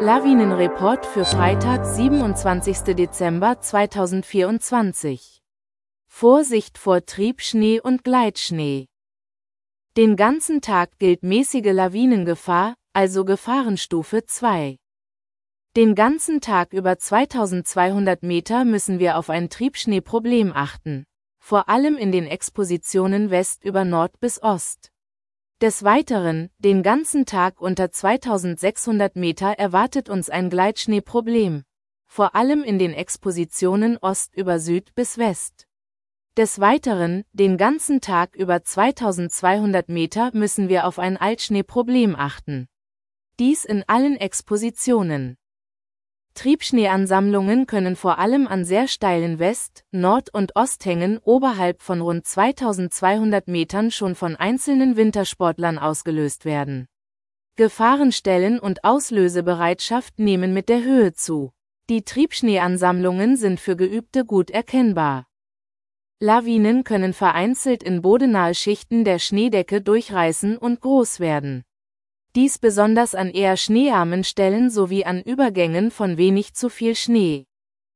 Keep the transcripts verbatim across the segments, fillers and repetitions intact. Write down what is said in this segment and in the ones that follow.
Lawinenreport für Freitag, siebenundzwanzigsten Dezember zweitausendvierundzwanzig. Vorsicht vor Triebschnee und Gleitschnee. Den ganzen Tag gilt mäßige Lawinengefahr, also Gefahrenstufe zwei. Den ganzen Tag über zweitausendzweihundert Meter müssen wir auf ein Triebschneeproblem achten, vor allem in den Expositionen West über Nord bis Ost. Des Weiteren, den ganzen Tag unter zweitausendsechshundert Meter erwartet uns ein Gleitschneeproblem, vor allem in den Expositionen Ost über Süd bis West. Des Weiteren, den ganzen Tag über zweitausendzweihundert Meter müssen wir auf ein Altschneeproblem achten. Dies in allen Expositionen. Triebschneeansammlungen können vor allem an sehr steilen West-, Nord- und Osthängen oberhalb von rund zweitausendzweihundert Metern schon von einzelnen Wintersportlern ausgelöst werden. Gefahrenstellen und Auslösebereitschaft nehmen mit der Höhe zu. Die Triebschneeansammlungen sind für Geübte gut erkennbar. Lawinen können vereinzelt in bodennahe Schichten der Schneedecke durchreißen und groß werden. Dies besonders an eher schneearmen Stellen sowie an Übergängen von wenig zu viel Schnee.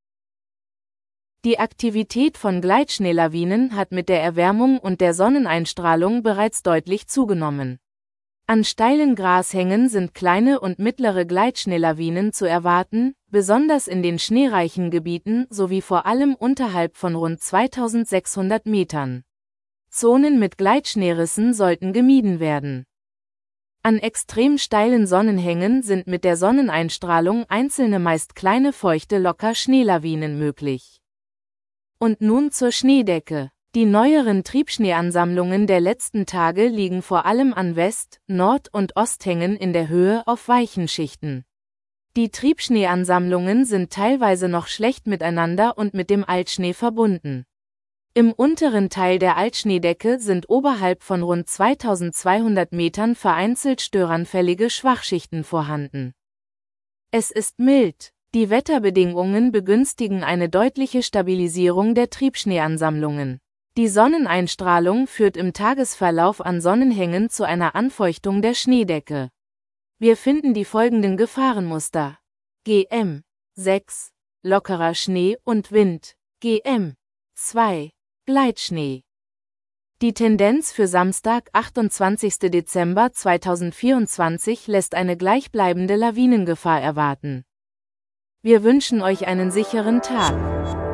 Die Aktivität von Gleitschneelawinen hat mit der Erwärmung und der Sonneneinstrahlung bereits deutlich zugenommen. An steilen Grashängen sind kleine und mittlere Gleitschneelawinen zu erwarten, besonders in den schneereichen Gebieten sowie vor allem unterhalb von rund zweitausendsechshundert Metern. Zonen mit Gleitschneerissen sollten gemieden werden. An extrem steilen Sonnenhängen sind mit der Sonneneinstrahlung einzelne meist kleine feuchte Locker-Schneelawinen möglich. Und nun zur Schneedecke. Die neueren Triebschneeansammlungen der letzten Tage liegen vor allem an West-, Nord- und Osthängen in der Höhe auf weichen Schichten. Die Triebschneeansammlungen sind teilweise noch schlecht miteinander und mit dem Altschnee verbunden. Im unteren Teil der Altschneedecke sind oberhalb von rund zweitausendzweihundert Metern vereinzelt störanfällige Schwachschichten vorhanden. Es ist mild. Die Wetterbedingungen begünstigen eine deutliche Stabilisierung der Triebschneeansammlungen. Die Sonneneinstrahlung führt im Tagesverlauf an Sonnenhängen zu einer Anfeuchtung der Schneedecke. Wir finden die folgenden Gefahrenmuster. G M sechs. Lockerer Schnee und Wind. G M zwei. Gleitschnee. Die Tendenz für Samstag, achtundzwanzigsten Dezember zweitausendvierundzwanzig lässt eine gleichbleibende Lawinengefahr erwarten. Wir wünschen euch einen sicheren Tag.